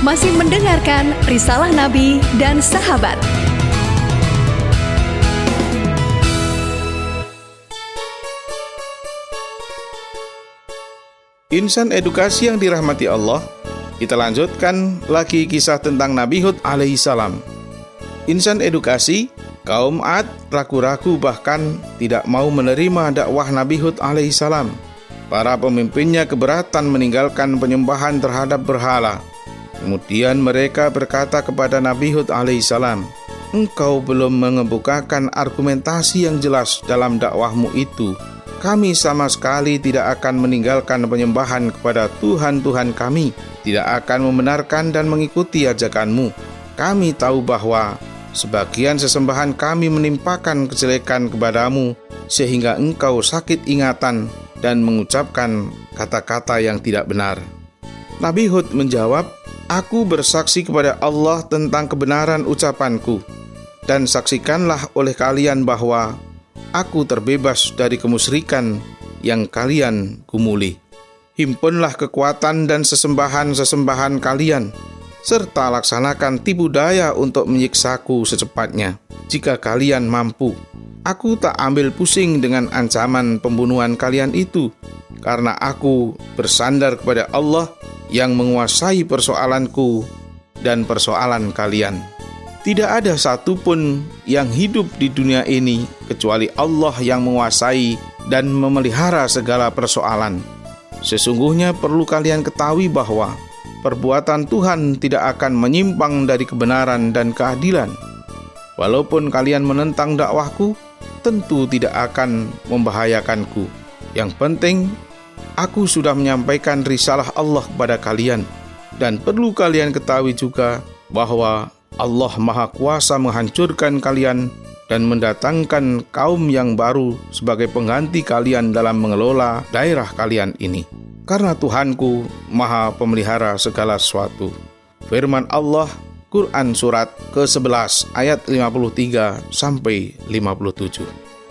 masih mendengarkan Risalah Nabi dan Sahabat. Insan edukasi yang dirahmati Allah, kita lanjutkan lagi kisah tentang Nabi Hud alaihissalam. Insan edukasi, kaum Ad ragu-ragu bahkan tidak mau menerima dakwah Nabi Hud alaihissalam. Para pemimpinnya keberatan meninggalkan penyembahan terhadap berhala. Kemudian mereka berkata kepada Nabi Hud alaihissalam, "Engkau belum mengemukakan argumentasi yang jelas dalam dakwahmu itu. Kami sama sekali tidak akan meninggalkan penyembahan kepada Tuhan-Tuhan kami, tidak akan membenarkan dan mengikuti ajakanmu. Kami tahu bahwa sebagian sesembahan kami menimpakan kejelekan kepadamu, sehingga engkau sakit ingatan dan mengucapkan kata-kata yang tidak benar." Nabi Hud menjawab, "Aku bersaksi kepada Allah tentang kebenaran ucapanku, dan saksikanlah oleh kalian bahwa aku terbebas dari kemusyrikan yang kalian gumuli. Himpunlah kekuatan dan sesembahan-sesembahan kalian, serta laksanakan tipu daya untuk menyiksaku secepatnya. Jika kalian mampu, aku tak ambil pusing dengan ancaman pembunuhan kalian itu, karena aku bersandar kepada Allah yang menguasai persoalanku dan persoalan kalian. Tidak ada satupun yang hidup di dunia ini kecuali Allah yang menguasai dan memelihara segala persoalan. Sesungguhnya perlu kalian ketahui bahwa perbuatan Tuhan tidak akan menyimpang dari kebenaran dan keadilan. Walaupun kalian menentang dakwahku, tentu tidak akan membahayakanku. Yang penting, aku sudah menyampaikan risalah Allah kepada kalian. Dan perlu kalian ketahui juga bahwa Allah Maha Kuasa menghancurkan kalian dan mendatangkan kaum yang baru sebagai pengganti kalian dalam mengelola daerah kalian ini. Karena Tuhanku Maha Pemelihara segala sesuatu." Firman Allah, Quran surat ke-11 ayat 53-57.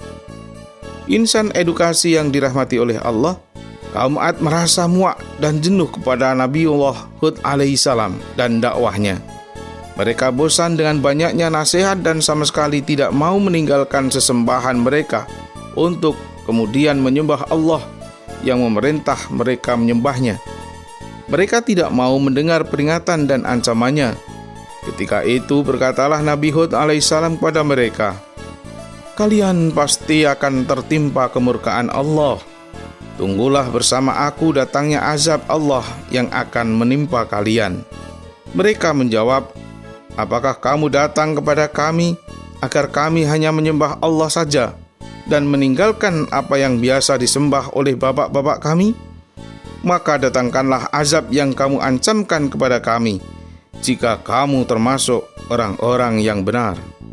Insan edukasi yang dirahmati oleh Allah, kaum Ad merasa muak dan jenuh kepada Nabiullah Hud alaihissalam dan dakwahnya. Mereka bosan dengan banyaknya nasihat dan sama sekali tidak mau meninggalkan sesembahan mereka untuk kemudian menyembah Allah yang memerintah mereka menyembahnya. Mereka tidak mau mendengar peringatan dan ancamannya. Ketika itu berkatalah Nabi Hud alaihissalam kepada mereka, "Kalian pasti akan tertimpa kemurkaan Allah. Tunggulah bersama aku datangnya azab Allah yang akan menimpa kalian." Mereka menjawab, "Apakah kamu datang kepada kami agar kami hanya menyembah Allah saja dan meninggalkan apa yang biasa disembah oleh bapak-bapak kami? Maka datangkanlah azab yang kamu ancamkan kepada kami, jika kamu termasuk orang-orang yang benar."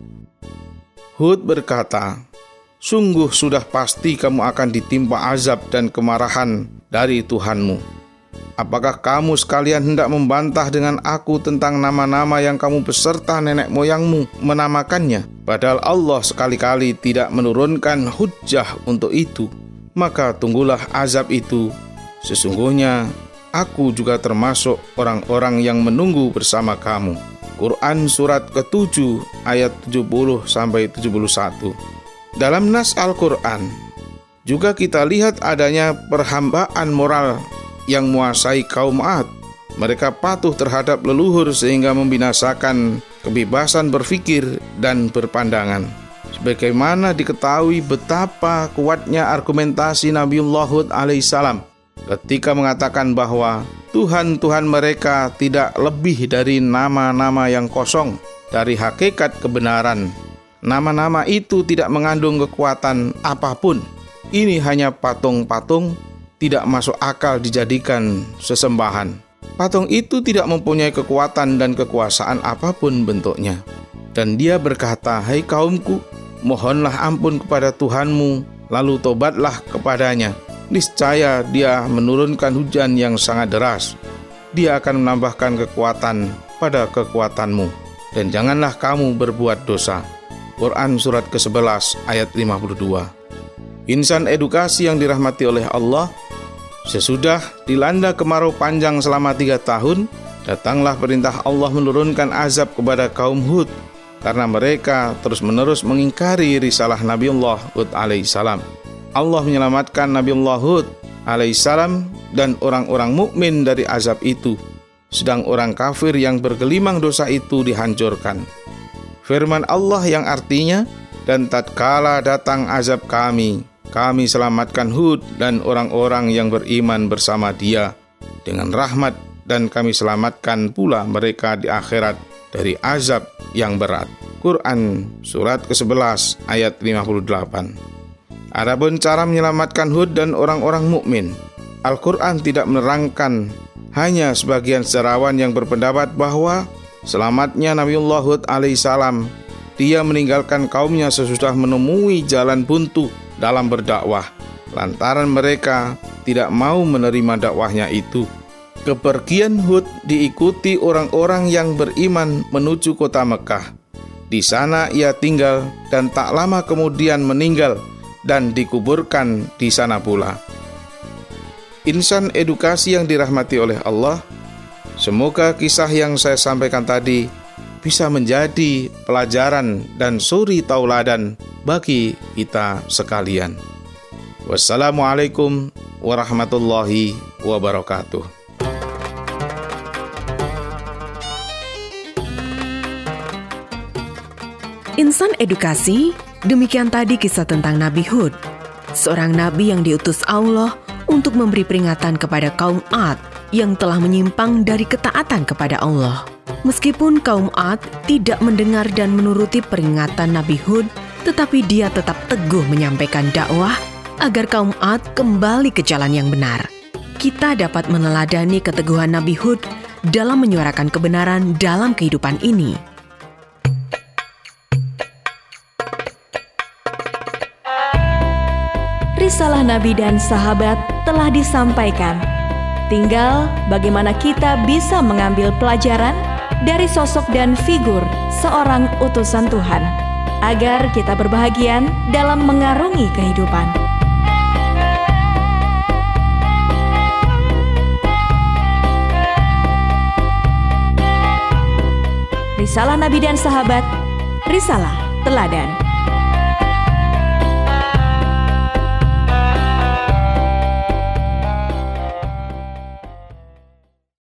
Hud berkata, "Sungguh sudah pasti kamu akan ditimpa azab dan kemarahan dari Tuhanmu. Apakah kamu sekalian hendak membantah dengan aku tentang nama-nama yang kamu beserta nenek moyangmu menamakannya? Padahal Allah sekali-kali tidak menurunkan hujjah untuk itu. Maka tunggulah azab itu. Sesungguhnya aku juga termasuk orang-orang yang menunggu bersama kamu." Quran surat ke-7 ayat 70-71. Dalam nas Al-Quran juga kita lihat adanya perhambaan moral yang menguasai kaum Ad. Mereka patuh terhadap leluhur sehingga membinasakan kebebasan berpikir dan berpandangan. Sebagaimana diketahui betapa kuatnya argumentasi Nabiullah Hud alaihissalam ketika mengatakan bahwa Tuhan-Tuhan mereka tidak lebih dari nama-nama yang kosong dari hakikat kebenaran. Nama-nama itu tidak mengandung kekuatan apapun. Ini hanya patung-patung, tidak masuk akal dijadikan sesembahan. Patung itu tidak mempunyai kekuatan dan kekuasaan apapun bentuknya. Dan dia berkata, "Hai kaumku, mohonlah ampun kepada Tuhanmu, lalu tobatlah kepadanya. Niscaya dia menurunkan hujan yang sangat deras. Dia akan menambahkan kekuatan pada kekuatanmu. Dan janganlah kamu berbuat dosa." Quran surat ke-11 ayat 52. Insan edukasi yang dirahmati oleh Allah, sesudah dilanda kemarau panjang selama 3 tahun, Datanglah perintah Allah menurunkan azab kepada kaum Hud karena mereka terus-menerus mengingkari risalah Nabiullah Hud alaihissalam. Allah menyelamatkan Nabiullah Hud alaihissalam dan orang-orang mukmin dari azab itu, sedang orang kafir yang bergelimang dosa itu dihancurkan. Firman Allah yang artinya, dan tatkala datang azab kami selamatkan Hud dan orang-orang yang beriman bersama dia dengan rahmat, dan kami selamatkan pula mereka di akhirat dari azab yang berat. Quran surat ke-11 ayat 58. Adapun cara menyelamatkan Hud dan orang-orang mukmin, Al-Quran tidak menerangkan. Hanya sebagian sejarawan yang berpendapat bahwa selamatnya Nabiullah Hud alaihissalam, dia meninggalkan kaumnya sesudah menemui jalan buntu dalam berdakwah, lantaran mereka tidak mau menerima dakwahnya itu. Kepergian Hud diikuti orang-orang yang beriman menuju kota Mekah. Di sana ia tinggal dan tak lama kemudian meninggal dan dikuburkan di sana pula. Insan edukasi yang dirahmati oleh Allah, semoga kisah yang saya sampaikan tadi bisa menjadi pelajaran dan suri tauladan bagi kita sekalian. Wassalamualaikum warahmatullahi wabarakatuh. Insan edukasi, demikian tadi kisah tentang Nabi Hud, seorang nabi yang diutus Allah untuk memberi peringatan kepada kaum 'Ad yang telah menyimpang dari ketaatan kepada Allah. Meskipun kaum 'Ad tidak mendengar dan menuruti peringatan Nabi Hud, tetapi dia tetap teguh menyampaikan dakwah agar kaum 'Ad kembali ke jalan yang benar. Kita dapat meneladani keteguhan Nabi Hud dalam menyuarakan kebenaran dalam kehidupan ini. Risalah Nabi dan sahabat telah disampaikan. Tinggal bagaimana kita bisa mengambil pelajaran dari sosok dan figur seorang utusan Tuhan, agar kita berbahagia dalam mengarungi kehidupan. Risalah Nabi dan sahabat, risalah teladan.